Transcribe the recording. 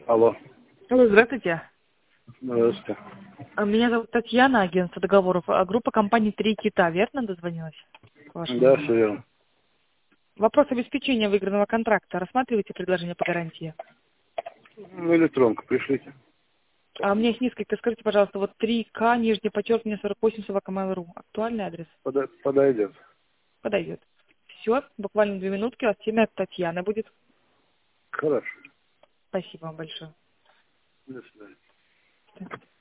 Алло. Алло, здравствуйте. Здравствуйте. Меня зовут Татьяна, агентство договоров. Группа компании «Три кита», верно дозвонилась? К вашему Да, номеру? все верно. Вопрос обеспечения выигранного контракта. Рассматриваете предложение по гарантии? Ну, электронку пришлите. А у меня есть несколько. Скажите, пожалуйста, вот 3К, нижнее подчеркивание, 48, @mail.ru. Актуальный адрес? Подойдет. Подойдет. Все, буквально 2 минутки. У вас имя Татьяна будет. Хорошо. Спасибо вам большое. До свидания.